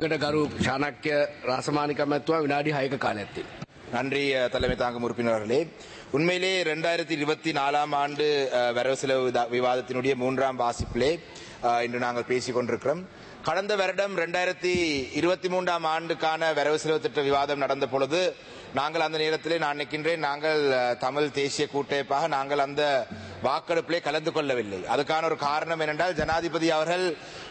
ගරු ශානක්‍ය රාසමානික මැතිතුමා විනාඩි 6ක කාලයක් තියෙනවා. நன்றி தலைமை தாங்கும் உறுப்பினர்களே. உண்மையிலே 2024 ஆண்டு வரவு செலவு விவாதத்தினுடைய மூன்றாம் வாசிப்பிலே இன்று நாங்கள் பேசிக் கொண்டிருக்கிறோம். கடந்த வருடம் 2023 ஆண்டுக்கான வரவு செலவு திட்ட விவாதம் நடந்த பொழுது நாங்கள் அந்த நேரத்திலே நான் நினைக்கின்றேன் நாங்கள் தமிழ் தேசிய கூட்டமைப்பாக நாங்கள் அந்த வாக்கெடுப்பிலே கலந்து கொள்ளவில்லை. அதுக்கான ஒரு காரணம் என்னென்றால் ஜனாதிபதி அவர்கள்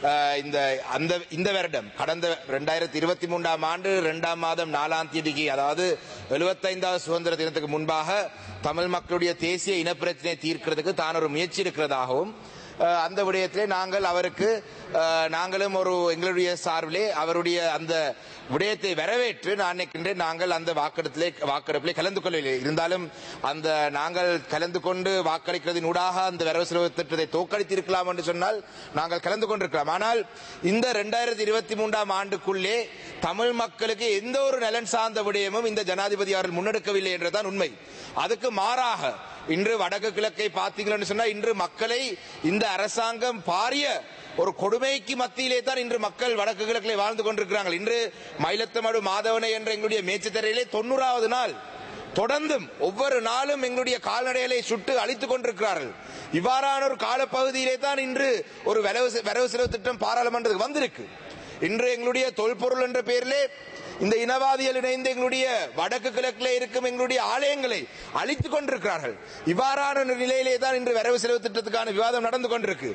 இந்த வருடம் கடந்த 2023 ஆண்டு 2ஆம் மாதம் 4ஆம் தேதிக்கு அதாவது 75வது சுதந்திர தினத்துக்கு முன்பாக தமிழ் மக்களுடைய தேசிய இனப்பிரச்சனையை தீர்க்கிறதுக்கு தான் ஒரு முயற்சி இருக்கிறதாகவும் அந்த விடயத்திலே நாங்கள் அவருக்கு நாங்களும் ஒரு எங்களுடைய சார்பிலே அவருடைய அந்த விடயத்தை வரவேற்று நான் நினைக்கின்றேன் நாங்கள் அந்த வாக்கெடுப்பிலே கலந்து கொள்ளவில்லை. இருந்தாலும் அந்த நாங்கள் கலந்து கொண்டு வாக்களிக்கிறதின் ஊடாக அந்த வரவு செலவு திட்டத்தை தோற்கடித்திருக்கலாம் என்று சொன்னால் நாங்கள் கலந்து கொண்டிருக்கலாம். ஆனால் இந்த 2023 ஆண்டுக்குள்ளே தமிழ் மக்களுக்கு எந்த ஒரு நலன் சார்ந்த விடயமும் இந்த ஜனாதிபதி அவர்கள் முன்னெடுக்கவில்லை என்றுதான் உண்மை. அதுக்கு மாறாக இன்று வடக்கு கிழக்கை பார்த்தீங்கன்னு சொன்னா இன்று மக்களை இந்த அரசாங்கம் பாரிய ஒரு கொடுமைக்கு மத்தியிலே தான் இன்று மக்கள் வடக்கு கிழக்கிலே வாழ்ந்து கொண்டிருக்கிறார்கள். இன்று மயிலத்தமடு மாதவனை என்ற எங்களுடைய மேய்ச்சத்தரையிலே 90வது நாள் தொடர்ந்தும் ஒவ்வொரு நாளும் எங்களுடைய கால்நடைகளை சுட்டு அழித்துக் கொண்டிருக்கிறார்கள். இவ்வாறான ஒரு காலப்பகுதியிலே தான் இன்று ஒரு வரவு செலவு திட்டம் பாராளுமன்றத்துக்கு வந்திருக்கு. இன்று எங்களுடைய தொல்பொருள் என்ற பெயரிலே இந்த இனவாதிகள் இணைந்து எங்களுடைய வடக்கு கிழக்கிலே இருக்கும் எங்களுடைய ஆலயங்களை அழித்துக் கொண்டிருக்கிறார்கள். இவ்வாறான நிலையிலே தான் இன்று வரவு செலவு திட்டத்துக்கான விவாதம் நடந்து கொண்டிருக்கு.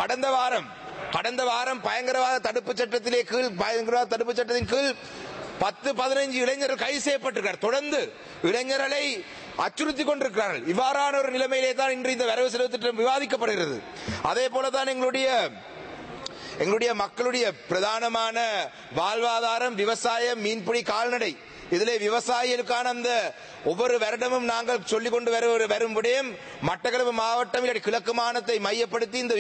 கடந்த வாரம் பயங்கரவாத தடுப்பு சட்டத்திலே கீழ் பயங்கரவாத தடுப்பு சட்டத்தின் கீழ் 10-15 இளைஞர்கள் கைது செய்யப்பட்டிருக்கிறார். தொடர்ந்து இளைஞர்களை அச்சுறுத்திக் கொண்டிருக்கிறார்கள். இவ்வாறான ஒரு நிலைமையிலே தான் இன்று இந்த வரவு செலவு திட்டம் விவாதிக்கப்படுகிறது. அதே போலதான் எங்களுடைய மக்களுடைய பிரதானமான வாழ்வாதாரம் விவசாயம், மீன்பிடி, கால்நடை. இதிலே விவசாயிகளுக்கான அந்த ஒவ்வொரு வருடமும் நாங்கள் சொல்லிக் கொண்டு வரும் விடயம் மட்டக்களப்பு மாவட்டம் கிழக்கு மாநிலத்தை மையப்படுத்தி இந்த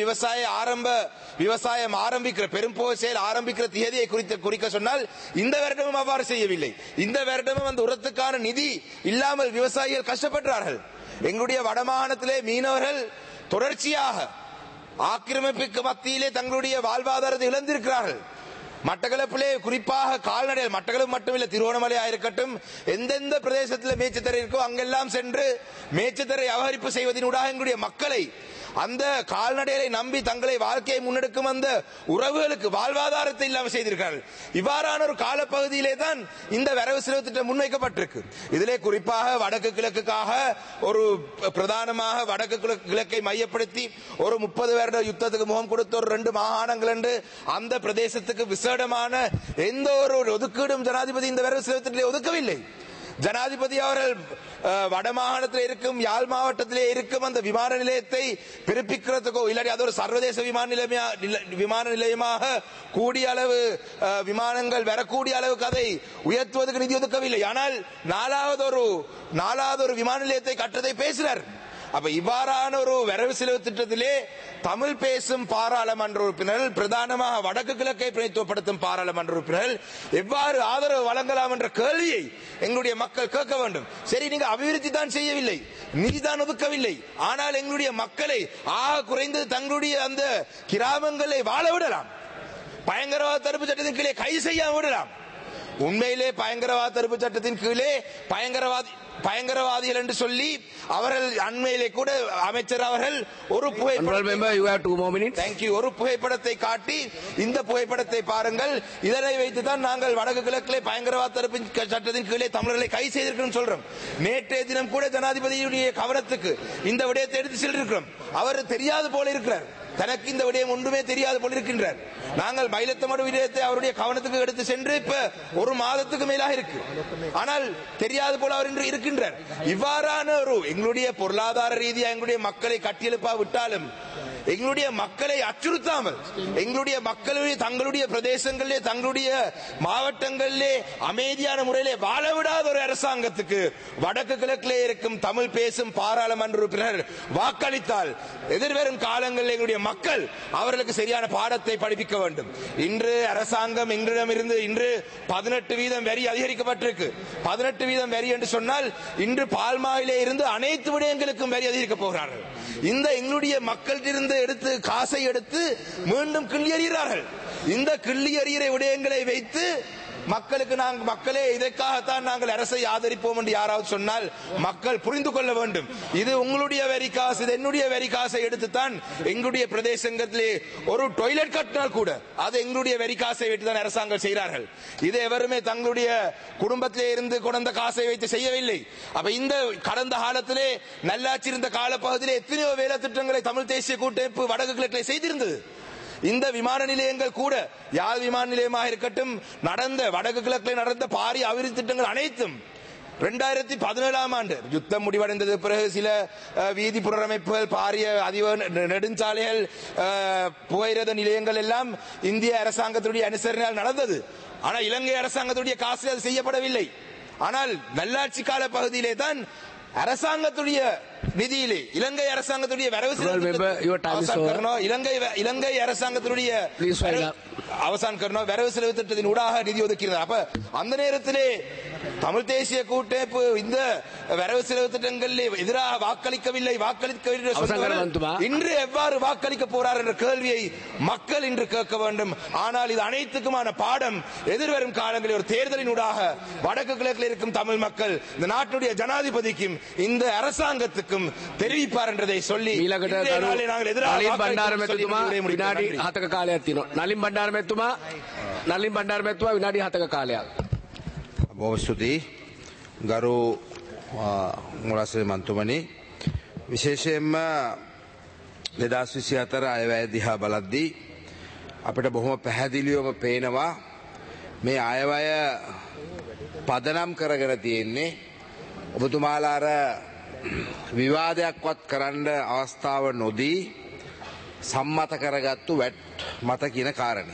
விவசாயம் ஆரம்பிக்கிற பெரும்போக செயல் ஆரம்பிக்கிற தேதியை குறிக்க சொன்னால் இந்த வருடமும் அவ்வாறு செய்யவில்லை. இந்த வருடமும் அந்த உரத்துக்கான நிதி இல்லாமல் விவசாயிகள் கஷ்டப்படுகிறார்கள். எங்களுடைய வடமாகாணத்திலே மீனவர்கள் தொடர்ச்சியாக ஆக்கிரமிப்புக்கு மத்தியிலே தங்களுடைய வாழ்வாதாரத்தை இழந்திருக்கிறார்கள். மட்டக்களப்பிலே குறிப்பாக கால்நடைகள் மட்டக்களப்பு மட்டுமில்லை திருவோணமலையா இருக்கட்டும் எந்தெந்த பிரதேசத்தில் மேய்ச்சத்தரை இருக்கோ அங்கெல்லாம் சென்று மேய்ச்சத்தரை அபகரிப்பு செய்வதனூடாக எங்களுடைய மக்களை அந்த கால்நடைகளை நம்பி தங்களை வாழ்க்கையை முன்னெடுக்கும் அந்த உறவுகளுக்கு வாழ்வாதாரத்தை இல்லாமல் செய்திருக்கிறார்கள். இவ்வாறான ஒரு காலப்பகுதியிலே தான் இந்த வரவு செலவு திட்டம் முன்வைக்கப்பட்டிருக்கு. இதிலே குறிப்பாக வடக்கு கிழக்குக்காக ஒரு பிரதானமாக வடக்கு கிழக்கை மையப்படுத்தி ஒரு 30 வருட யுத்தத்துக்கு முகம் கொடுத்த ஒரு 2 மாகாணங்கள் என்று அந்த பிரதேசத்துக்கு விசேடமான எந்த ஒரு ஒதுக்கீடும் ஜனாதிபதி இந்த வரவு செலவு திட்டத்தை ஒதுக்கவில்லை. ஜனாதிபதி அவர்கள் வடமாகாணத்தில் இருக்கும் யாழ் மாவட்டத்திலே இருக்கும் அந்த விமான நிலையத்தை பிறப்பிக்கிறதுக்கோ இல்லாட்டி அது ஒரு சர்வதேச விமான நிலையமாக கூடிய அளவு விமானங்கள் வரக்கூடிய அளவுக்கு அதை உயர்த்துவதற்கு நிதி ஒதுக்கவில்லை. ஆனால் நாலாவது ஒரு விமான நிலையத்தை கட்டுவதை பேசினார். அப்ப இவ்வாறான ஒரு வரவு செலவு திட்டத்திலே தமிழ் பேசும் பாராளுமன்ற உறுப்பினர்கள் பிரதானமாக வடக்கு கிழக்கை பிரதிநிதித்துவப்படுத்தும் பாராளுமன்ற உறுப்பினர்கள் எவ்வாறு ஆதரவு வழங்கலாம் என்ற கேள்வியை எங்களுடைய மக்கள் கேட்க வேண்டும். சரி, நீங்க அபிவிருத்தி தான் செய்யவில்லை, நிதிதான் ஒதுக்கவில்லை, ஆனால் எங்களுடைய மக்களை குறைந்தது தங்களுடைய அந்த கிராமங்களை வாழ விடலாம். பயங்கரவாத தடுப்பு சட்டத்தின் கீழே கைது செய்ய விடலாம். உண்மையிலே பயங்கரவாத தடுப்பு சட்டத்தின் கீழே பயங்கரவாதிகள் என்று சொல்லி அவர்கள் அண்மையிலே கூட அமைச்சர் அவர்கள் ஒரு புகைப்படத்தை காட்டி இந்த புகைப்படத்தை பாருங்கள், இதனை வைத்துதான் நாங்கள் வடக்கு கிழக்கிலே பயங்கரவாத தடுப்பு சட்டத்தின் கீழே தமிழர்களை கைது செய்திருக்கிறோம் சொல்றோம். நேற்றைய தினம் கூட ஜனாதிபதியுடைய கவனத்துக்கு இந்த விடயத்தை எடுத்து சென்றிருக்கிறோம். அவர் தெரியாது போல இருக்கிறார், தனக்கு இந்த விடயம் ஒன்றுமே தெரியாது போல இருக்கின்றார். நாங்கள் மயிலத்தமடு விடயத்தை அவருடைய கவனத்துக்கு எடுத்து சென்று இப்ப 1 மாதத்துக்கு மேலாக இருக்கு, ஆனால் தெரியாது போல அவர் இன்று இருக்கின்றார். இவ்வாறான ஒரு எங்களுடைய பொருளாதார ரீதியாக எங்களுடைய மக்களை கட்டியெழுப்பா விட்டாலும் எங்களுடைய மக்களை அச்சுறுத்தாமல் எங்களுடைய மக்களுடைய தங்களுடைய பிரதேசங்களிலே தங்களுடைய மாவட்டங்களிலே அமைதியான முறையிலே வாழ விடாத ஒரு அரசாங்கத்துக்கு வடக்கு கிழக்கிலே இருக்கும் தமிழ் பேசும் பாராளுமன்ற உறுப்பினர் வாக்களித்தால் எதிர்வரும் காலங்களில் எங்களுடைய மக்கள் அவர்களுக்கு சரியான பாடத்தை படிப்பிக்க வேண்டும். இன்று அரசாங்கம் எங்களிடமிருந்து இன்று 18% வரி அதிகரிக்கப்பட்டிருக்கு. 18% வரி என்று சொன்னால் இன்று பால்மாவிலே இருந்து அனைத்து விடயங்களுக்கும் வரி அதிகரிக்கப் போகிறார்கள். இந்த எங்களுடைய மக்களிலிருந்து எடுத்து காசை எடுத்து மீண்டும் கிள்ளியறிகிறார்கள். இந்த கிள்ளி எறிகிற விடயங்களை வைத்து மக்களுக்கு மக்களே இதற்காகத்தான் நாங்கள் அரசை ஆதரிப்போம் என்று யாராவது சொன்னால் மக்கள் புரிந்து கொள்ள வேண்டும். இது உங்களுடைய வரி காசு, இது என்னுடைய வரி காசை எடுத்துத்தான் எங்களுடைய பிரதேசங்களிலே ஒரு டாய்லெட் கட்டினால் கூட அது எங்களுடைய வரி காசை வைத்துதான் அரசாங்கம் செய்கிறார்கள். இது எவருமே தங்களுடைய குடும்பத்திலே இருந்து கொண்ட காசை வைத்து செய்யவில்லை. அப்ப இந்த கடந்த காலத்திலே நல்லாட்சி இருந்த காலப்பகுதியிலே எத்தனையோ வேலை திட்டங்களை தமிழ் தேசிய கூட்டமைப்பு வடக்கு கிழக்கிலே செய்திருந்தது. இந்த விமான நிலையங்கள் கூட, யாழ் விமான நிலையமாக இருக்கட்டும், நடந்த வடக்கு கிழக்கில் நடந்த பாரிய அபிவிருத்தி திட்டங்கள் அனைத்தும் 2017ஆம் ஆண்டு யுத்தம் முடிவடைந்தது பிறகு சில வீதி புனரமைப்புகள், பாரிய அதிக நெடுஞ்சாலைகள், புகையிரத நிலையங்கள் எல்லாம் இந்திய அரசாங்கத்துடைய அனுசரணையால் நடந்தது. ஆனால் இலங்கை அரசாங்கத்துடைய காசு அது செய்யப்படவில்லை. ஆனால் நல்லாட்சி கால பகுதியிலே தான் அரசாங்கத்துடைய நிதியிலே இலங்கை அரசாங்கத்துடைய வரவு இலங்கை அரசாங்கத்துடைய வரவு செலவு திட்டத்தின் ஊடாக நிதி ஒதுக்கிறார். அப்ப அந்த நேரத்திலே தமிழ் தேசிய கூட்டமைப்பு இந்த வரவு செலவு திட்டங்களில் எதிராக வாக்களிக்கவில்லை. இன்று எவ்வாறு வாக்களிக்க போறார் என்ற கேள்வியை மக்கள் இன்று கேட்க வேண்டும். ஆனால் இது அனைத்துக்குமான பாடம் எதிர்வரும் காலங்களில் ஒரு தேர்தலின் ஊடாக வடக்கு கிழக்கில் இருக்கும் தமிழ் மக்கள் இந்த நாட்டுடைய ஜனாதிபதிக்கும் இந்த அரசாங்கத்துக்கும் தெரிவிப்பார் என்றதை சொல்லி බොහොම ස්තුතියි ගරු මුරස්සේ මන්තුමනි. විශේෂයෙන්ම 2024 අයවැය දිහා බලද්දී අපිට බොහොම පැහැදිලිවම පේනවා මේ අයවැය පදනම් කරගෙන තියෙන්නේ ඔබතුමාලා අර විවාදයක්වත් කරන්න අවස්ථාව නොදී සම්මත කරගත්තු වැට් මත කියන කාරණේ.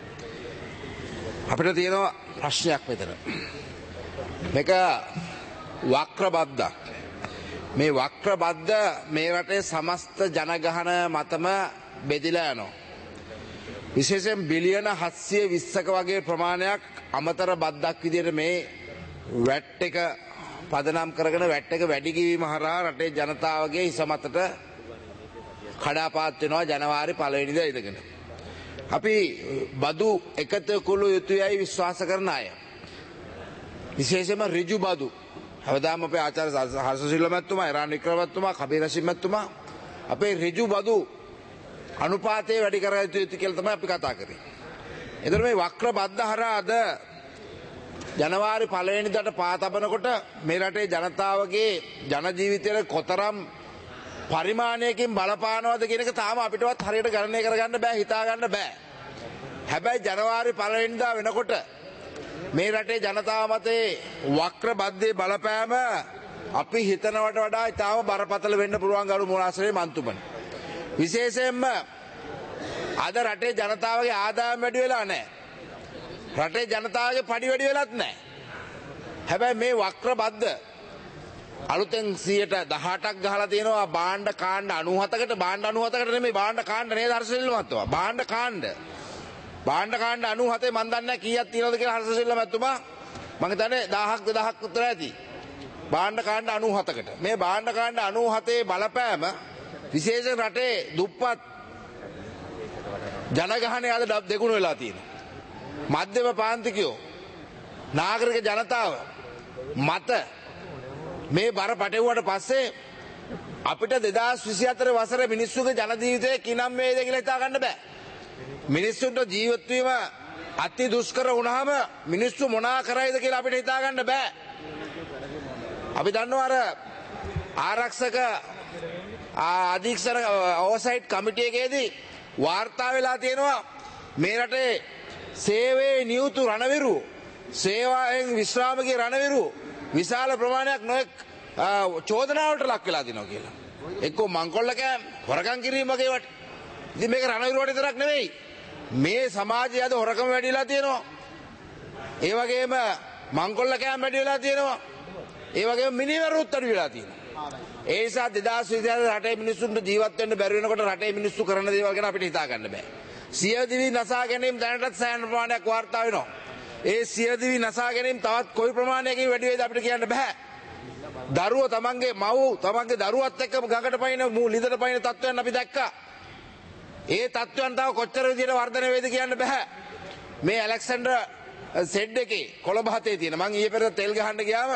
අපිට තියෙනවා ප්‍රශ්නයක් මෙතන. මේක වක්‍රබද්දක්. මේ වක්‍රබද්ද මේ රටේ සමස්ත ජනගහන මතම බෙදිලා යනවා. විශේෂයෙන් බිලියන 720ක වගේ ප්‍රමාණයක් අමතර බද්දක් විදිහට මේ වැට් එක පදනම් කරගෙන වැට් එක වැඩි කිරීම හරහා රටේ ජනතාවගේ හිස මතට කඩාපාත් වෙනවා ජනවාරි 1 වෙනිදා ඉඳගෙන. අපි බදු එකතු කුළු යුතුයයි විශ්වාස කරන අය. විශේෂයෙන්ම ඍජු බදු. හැමදාම අපේ ආචාර්ය හර්ෂසිල්ල මැතිතුමා, ඉරාන් වික්‍රමතුමා, කබීර් රෂීද් මැතිතුමා අපේ ඍජු බදු අනුපාතය වැඩි කර යුතුයි කියලා තමයි අපි කතා කරේ. එතකොට මේ වක්‍ර බද්ද හරහා අද ජනවාරි 1 වෙනිදාට පා තබනකොට මේ රටේ ජනතාවගේ ජන ජීවිතයට කොතරම් පරිමාණයකින් බලපානවද කියන එක තාම අපිටවත් හරියට ගණනය කරගන්න බෑ, හිතා ගන්න බෑ. හැබැයි ජනවාරි 1 වෙනිදා වෙනකොට මේ රටේ ජනතාව මතේ වක්‍ර බද්දේ බලපෑම අපි හිතනවට වඩා ඉතාම බරපතල වෙන්න පුළුවන් ගරු මුරාසලේ මන්තුමනි. විශේෂයෙන්ම අද රටේ ජනතාවගේ ආදායම වැඩි වෙලා නැහැ. රටේ ජනතාවගේ පඩි වැඩි වෙලත් නැහැ. හැබැයි මේ වක්‍ර බද්ද අලුතෙන් 18%ක් ගහලා තියෙනවා භාණ්ඩ කාණ්ඩ 97කට. භාණ්ඩ 97කට නෙමෙයි, භාණ්ඩ කාණ්ඩ නේද හර්ෂසිල්ල මහත්තයා. භාණ්ඩ කාණ්ඩ 97 මන් දන්නේ නැහැ කීයක් තියෙනවද කියලා හර්ෂසිල්ල මහත්මයා. මම හිතන්නේ 1000ක් 2000ක් උත්තර ඇති. භාණ්ඩ කාණ්ඩ 97කට. මේ භාණ්ඩ කාණ්ඩ 97 බලපෑම විශේෂයෙන් රටේ දුප්පත් ජනගහනය අද දෙගුණ වෙලා තියෙනවා. මධ්‍යම පාන්තිකයෝ, නාගරික ජනතාව මත මේ බර පටෙව්වට පස්සේ අපිට 2024 වසරේ මිනිස්සුගේ ජන ජීවිතේ කිනම් වේද කියලා හිතා ගන්න බෑ. මිනිස්සුන්ට ජීවත් වීම අති දුෂ්කර වුණාම මිනිස්සු මොනා කරයිද කියලා අපිට හිතා ගන්න බෑ. අපි දන්නවා අර ආරක්ෂක අධීක්ෂණ ඕවර්සයිට් කමිටුව එකේදී වාර්තා වෙලා තියෙනවා මේ රටේ සේවයේ නියුතු රණවිරු, සේවාවෙන් විශ්‍රාමගේ රණවිරු විශාල ප්‍රමාණයක් නොයෙක් චෝදනාවලට ලක් වෙලා දිනවා කියලා. එක්කෝ මංකොල්ල කෑම, හොරකම් කිරීම වගේ වට. ඉතින් මේක රණවිරුවට විතරක් නෙවෙයි. මේ සමාජයේ අද හොරකම වැඩි වෙලා තියෙනවා. ඒ වගේම මංකොල්ල කෑම වැඩි වෙලා තියෙනවා. ඒ වගේම මිනිමරුත් අඩු වෙලා තියෙනවා. ඒ නිසා 2024 රටේ මිනිස්සුන්ට ජීවත් වෙන්න බැරි වෙනකොට රටේ මිනිස්සු කරන දේවල් ගැන අපිට හිතා ගන්න බෑ. සියදිවි නසා ගැනීම දැනටත් සෑහෙන ප්‍රමාණයක් වාර්තා වෙනවා. ඒ සියදිවි නසා ගැනීම තවත් කොයි ප්‍රමාණයකින් වැඩි වේද අපිට කියන්න බෑ. දරුවෝ තමන්ගේ මව් තමන්ගේ දරුවත් එක්ක ගඟට පයින් ලිඳට පයින් තත්ත්වයන් අපි දැක්කා. ඒ තත්ත්වයන් තව කොච්චර විදිහට වර්ධනය වේද කියන්න බෑ. මේ ඇලෙක්සැන්ඩර් සෙඩ් එකේ කොළඹ හතේ තියෙන මං ඊයේ පෙරේද තෙල් ගහන්න ගියාම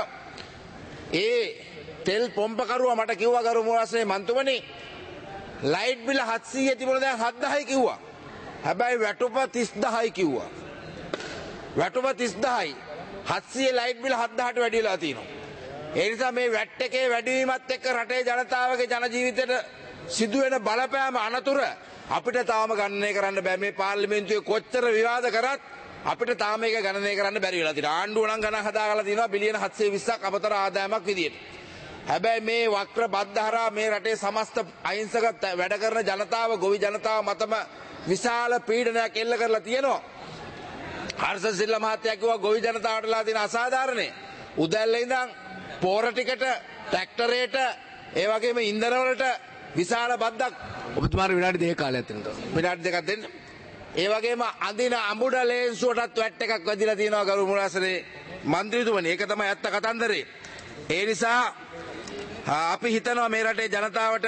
ඒ තෙල් පොම්පකරුවා මට කිව්වා ගරු මුරස්නේ මන්තුමනි ලයිට් බිල 700 තිබුණ දැන් 7000යි කිව්වා. හැබැයි වැටුප 30000යි කිව්වා. වැටුප 30000යි 700 ලයිට් බිල 7000ට වැඩි වෙලා තියෙනවා. ඒ නිසා මේ වැට් එකේ වැඩිවීමත් එක්ක රටේ ජනතාවගේ ජන ජීවිතයට සිදුවෙන බලපෑම අනතුර අපිට තාම ගණනය කරන්න බෑ. මේ පාර්ලිමේන්තුවේ කොච්චර විවාද කරත් අපිට තාම මේක ගණනය කරන්න බැරි වෙලා තියෙනවා. ආණ්ඩුව නම් ගණන් හදාගලා තියෙනවා බිලියන 720ක් අපතර ආදායමක් විදියට. හැබැයි මේ වක්‍ර බද්ධහරා මේ රටේ සමස්ත අහිංසක වැඩ කරන ජනතාව ගොවි ජනතාව මතම විශාල පීඩනයක් එල්ල කරලා තියෙනවා. හර්ෂ සිල්ලා මහත්තයා කිව්වා ගොවි ජනතාවටලා තියෙන අසාධාරණේ උදැල්ල ඉඳන් පෝර ටිකට ට්‍රැක්ටරේට ඒ වගේම ඉන්ධන වලට විශාල බද්දක් ඔබතුමාට විනාඩි 2 කාලයක් දෙන්න. විනාඩි 2ක් දෙන්න. ඒ වගේම අඳින අඹුඩ ලේන්සුවටත් වැට් එකක් වැදිලා තියෙනවා ගරු මුරාසනේ മന്ത്രിතුමනි. ඒක තමයි ඇත්ත කතන්දරේ. ඒ නිසා අපි හිතනවා මේ රටේ ජනතාවට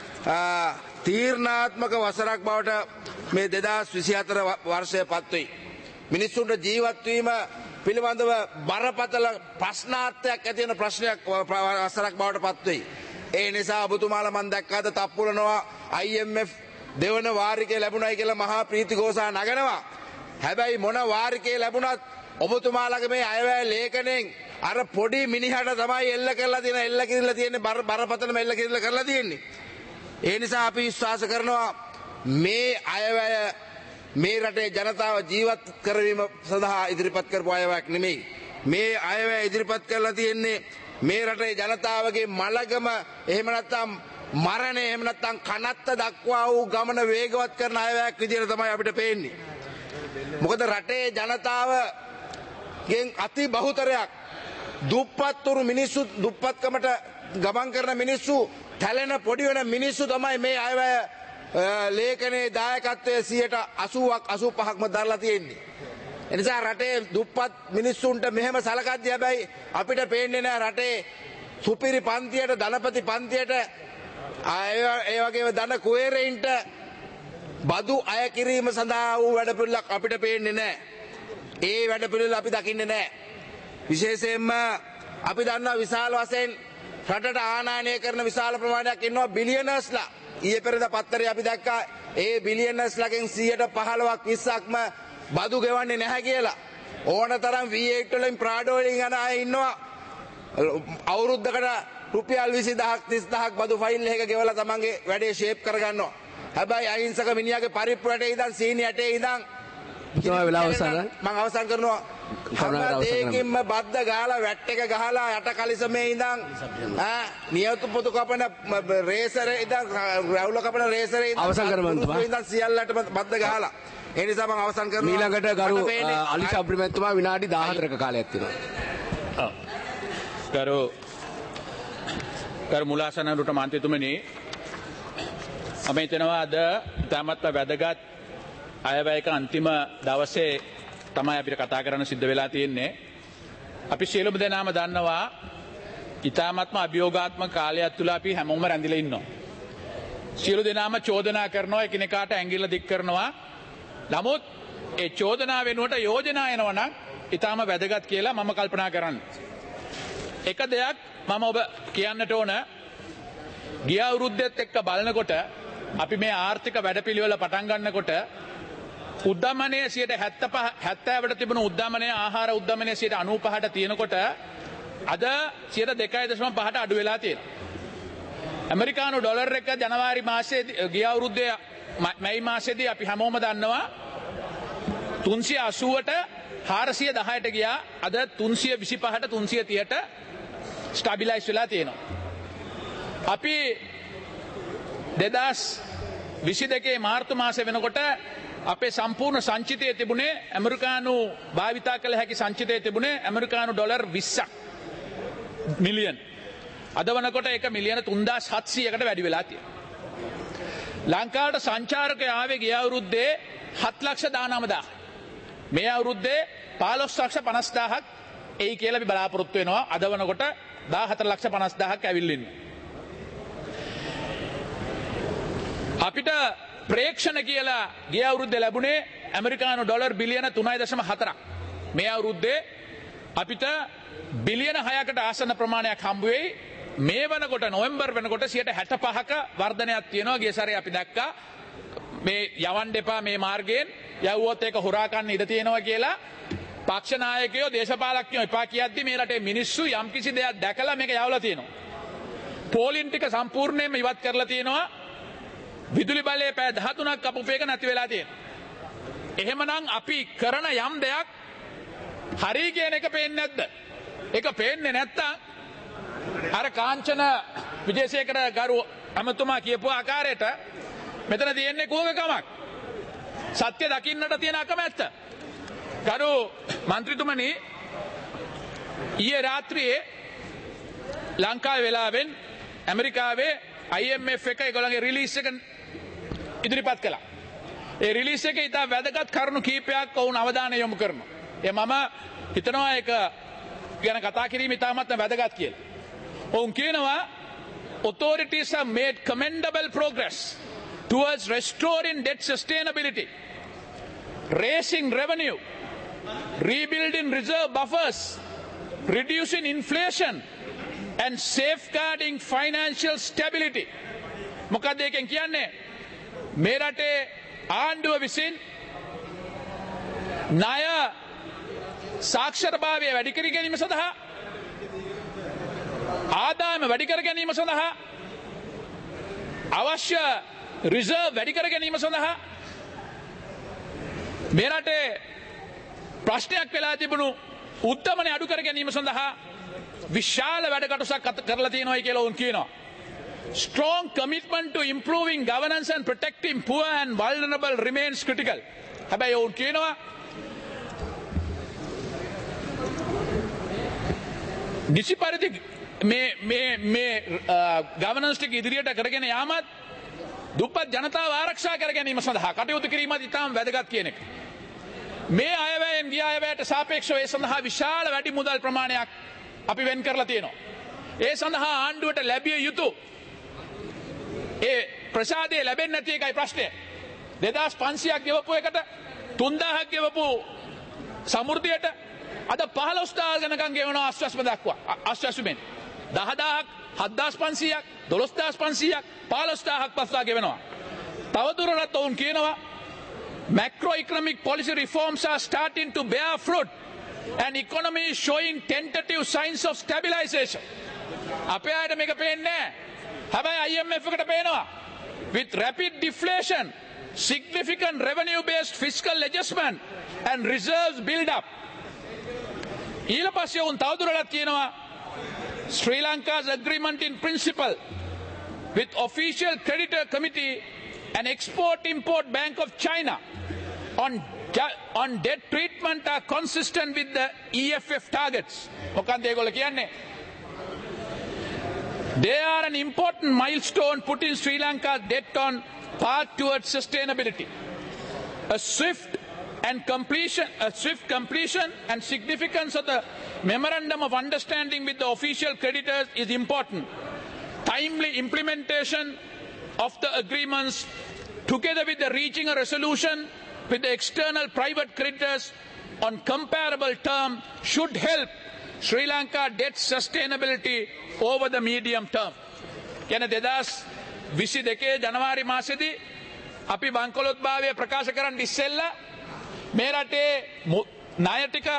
තීර්ණාත්මක වසරක් බවට මේ 2024 වර්ෂය පත් වෙයි. මිනිස්සුන්ට ජීවත් වීම පිළිබඳව බරපතල ප්‍රශ්නාර්ථයක් ඇති වෙන ප්‍රශ්නයක් වසරක් බවට පත් වෙයි. ඒ නිසා ඔබතුමාලා මම දැක්කාද තප්පුලනවා IMF දෙවන වාරිකේ ලැබුණයි කියලා මහා ප්‍රීතිഘോഷා නගනවා. හැබැයි මොන වාරිකේ ලැබුණත් ඔබතුමාලගේ මේ අයවැය ලේඛනයෙන් අර පොඩි මිනිහට තමයි එල්ල කරලා තියෙන්නේ බරපතලම එල්ල කිරිල්ල කරලා තියෙන්නේ. ඒ නිසා අපි විශ්වාස කරනවා මේ අයවැය මේ රටේ ජනතාව ජීවත් කරවීම සඳහා ඉදිරිපත් කරපු අයවැයක් නෙමෙයි. මේ අයවැය ඉදිරිපත් කරලා තියෙන්නේ මේ රටේ ජනතාවගේ මලගම එහෙම නැත්නම් මරණය එහෙම නැත්නම් කනත්ත දක්වා වූ ගමන වේගවත් කරන අයවැයක් විදිහට තමයි අපිට පේන්නේ. මොකද රටේ ජනතාවගෙන් අති බහුතරයක් දුප්පත්තුරු මිනිස්සු දුප්පත්කමට ගමන් කරන මිනිස්සු තැලෙන පොඩි වෙන මිනිස්සු තමයි මේ අයවැය ලේඛනයේ දායකත්වයේ 80ක් 85ක්ම දරලා තියෙන්නේ. එනිසා රටේ දුප්පත් මිනිස්සුන්ට මෙහෙම සලකද්දී හැබැයි අපිට පේන්නේ නැහැ රටේ සුපිරි පන්තියට ධනපති පන්තියට ඒ වගේම ධන කුවේරයින්ට බදු අය කිරීම සඳහා වූ වැඩපිළිවෙලක් අපිට පේන්නේ නැහැ. ඒ වැඩපිළිවෙල අපි දකින්නේ නැහැ. විශේෂයෙන්ම අපි දන්නවා විශාල වශයෙන් රටට ආනයනය කරන විශාල ප්‍රමාණයක් ඉන්නවා බිලියනර්ස්ලා. ඊයේ පෙරේද පත්තරේ අපි දැක්කා ඒ බිලියනර්ස්ලාගෙන් 15ක් 20ක්ම බදු ගෙවන්නේ නැහැ කියලා. ඕනතරම් V8 වලින් ප්‍රාඩෝ වලින් යන අය ඉන්නවා. අවුරුද්දකට රුපියල් 20000ක් 30000ක් බදු ෆයිල් එකක ගෙවලා තමන්ගේ වැඩේ ෂේප් කරගන්නවා. හැබැයි අහිංසක මිනිහාගේ පරිප්පු රටේ ඉඳන් සීනි ඇටේ ඉඳන් තමයි වෙලා අවසන්. මම අවසන් කරනවා. දෙකින්ම බද්ද ගහලා වැට් එක ගහලා යට කලිසමේ ඉඳන් නියතු පොතු කපන රේසරේ ඉඳන් රැවුල කපන රේසරේ ඉඳන් අවසන් කරමු ඉඳන් සියල්ලටම බද්ද ගහලා. ඒ නිසා මම අවසන් කරනවා. ඊළඟට ගරු අලි ශබ්‍රි මැතිතුමා විනාඩි 14ක කාලයක් තියෙනවා. කරු මුලාසනරුට මන්ත්‍රීතුමනි මම හිතනවා අද ඉතාමත් වැදගත් අයවැයක අන්තිම දවසේ තමයි අපිට කතා කරන්න සිද්ධ වෙලා තියෙන්නේ. අපි සියලුම දෙනාම දන්නවා ඉතාමත්ම අභියෝගාත්මක කාලයක් තුල අපි හැමෝම රැඳිලා ඉන්නවා. සියලු දෙනාම චෝදනා කරනවා එකිනෙකාට ඇඟිල්ල දික් කරනවා. නමුත් ඒ චෝදනා වෙනුවට යෝජනා එනවා නම් ඉතාම වැදගත් කියලා මම කල්පනා කරන්නේ. එක දෙයක් මම ඔබ කියන්නට ඕන ගිය අවුරුද්දෙත් එක්ක බලනකොට අපි මේ ආර්ථික වැඩපිළිවෙල පටන් ගන්නකොට උද්දමනය 70ට තිබුණු උද්දමනය ආහාර උද්දමනය 95ට තියෙනකොට අද 2.5ට අඩු වෙලා තියෙනවා. ඇමරිකානු ඩොලර් එක ජනවාරි මාසයේ ගිය අවුරුද්දේ මැයි මාසයේදී අපි හැමෝම දන්නවා 380ට 410ට ගියා. අද 325ට 330ට ස්ටැබිලයිස් වෙලා තියෙනවා. අපි 2022 මාර්තු මාසෙ වෙනකොට අපේ සම්පූර්ණ සංචිතය තිබුණේ ඇමරිකානු භාවිතා කළ හැකි සංචිතය තිබුණේ ඇමරිකානු ඩොලර් 20ක් මිලියන්. අද වනකොට ඒක මිලියන 3700කට වැඩි වෙලා තියෙනවා. ලංකාවට සංචාරකයෝ ආවේ ගිය අවුරුද්දේ 7,19,000. මේ අවුරුද්දේ 15,50,000ක් එයි කියලා අපි බලාපොරොත්තු වෙනවා. අද වනකොට 14,50,000ක් ඇවිල්ලා ඉන්නවා. අපිට ප්‍රේක්ෂණ කියලා ගිය අවුරුද්දේ ලැබුණේ ඇමරිකානු ඩොලර් බිලියන 3.4ක්. මේ අවුරුද්දේ අපිට බිලියන 6කට ආසන්න ප්‍රමාණයක් හම්බ වෙයි. මේ වෙනකොට නොවැම්බර් වෙනකොට 65ක වර්ධනයක් තියෙනවා. ගිය සැරේ අපි දැක්කා මේ යවන්න එපා මේ මාර්ගයෙන් යවුවොත් ඒක හොරා ගන්න ඉඩ තියෙනවා කියලා පක්ෂ නායකයෝ දේශපාලඥයෝ එපා කියද්දි මේ රටේ මිනිස්සු යම්කිසි දෙයක් දැකලා මේක යවලා තියෙනවා. පෝලින් ටික සම්පූර්ණයෙන්ම ඉවත් කරලා තියෙනවා. විදුලි බලයේ පැය 13ක් කපුපේක නැති වෙලා තියෙනවා. එහෙමනම් අපි කරන යම් දෙයක් හරි කියන එක පේන්නේ නැද්ද? ඒක පේන්නේ නැත්තම් අර කාංචන විජේසේකර ගරු අමතුමා කියපු ආකාරයට මෙතන තියෙන්නේ කෝකකමක්. සත්‍ය දකින්නට තියෙන අකමැත්ත. ගරු මන්ත්‍රීතුමනි ඊයේ රාත්‍රියේ ලංකාවේ වෙලාවෙන් ඇමරිකාවේ IMF එක ඒගොල්ලන්ගේ රිලීස් එක ඉදිරිපත් කළා. ඒ රිලීස් එකේ ඉතා වැදගත් කරුණු කීපයක් වුණ අවධානය යොමු කරනවා. මම හිතනවා ඒක ගැන කතා කිරීම ඉතාමත් වැදගත් කියලා. ඔවුන් කියනවා authorities have made commendable progress towards restoring debt sustainability, raising revenue, rebuilding reserve buffers, reducing inflation and safeguarding financial stability. මොකක්ද ඒකෙන් කියන්නේ? මේ රටේ ආණ්ඩුව විසින් ණය සාක්ෂරභාවය වැඩි කර ගැනීම සඳහා ආදායම වැඩි කර ගැනීම සඳහා අවශ්‍ය රිසර්ව් වැඩි කර ගැනීම සඳහා මේ රටේ ප්‍රශ්නයක් වෙලා තිබුණු උත්තමනේ අඩු කර ගැනීම සඳහා විශාල වැඩ කටයුත්තක් කරලා තියෙනවා කියලා උන් කියනවා. Strong commitment to improving governance and protecting poor and vulnerable remains critical. හැබැයි උන් කියනවා නිසි පරිදි මේ governance ටික ඉදිරියට කරගෙන යාමත් දුප්පත් ජනතාව ආරක්ෂා කර ගැනීම සඳහා කටයුතු කිරීමත් ඉතාම වැදගත් කියන එක. මේ අයවැයෙන් ගිය අයවැයට සාපේක්ෂව ඒ සඳහා විශාල වැඩි මුදල් ප්‍රමාණයක් අපි වෙන් කරලා තියෙනවා. ඒ සඳහා ආණ්ඩුවට ලැබිය යුතු ඒ ප්‍රසාදය ලැබෙන්නේ නැති එකයි ප්‍රශ්නය. 2500ක් ගෙවපු එකට 3000ක් ගෙවපු සමෘද්ධියට අද 15000 ගණකම් ගෙවන ආශ්වාසම දක්වා ආශ්වාසුමෙන් 10000ක් 7500ක් 12500ක් 15000ක් පස්සා ගෙවනවා. තවදුරටත් ඔවුන් කියනවා macroeconomic policy reforms are starting to bear fruit and economy is showing tentative signs of stabilization. අපේ අයට මේක පේන්නේ නැහැ. හැබැයි IMF එකට පේනවා. With rapid deflation, significant revenue based fiscal adjustment and reserves build up. ඊළ පස්සේ උන් තවදුරටත් කියනවා Sri Lanka's agreement in principle with official creditor committee and export import bank of China on debt treatment are consistent with the EFF targets. මොකක්ද ඒගොල්ලෝ කියන්නේ? They are an important milestone putting Sri Lanka's debt on path towards sustainability. A swift completion and significance of the memorandum of understanding with the official creditors is important. Timely implementation of the agreements together with the reaching a resolution with the external private creditors on comparable terms should help Sri Lanka debt sustainability over the medium term. කියන 2022 ජනවාරි මාසෙදී අපි බංකොලොත් භාවය ප්‍රකාශ කරන්න ඉස්සෙල්ලා මේ රටේ ණය ටික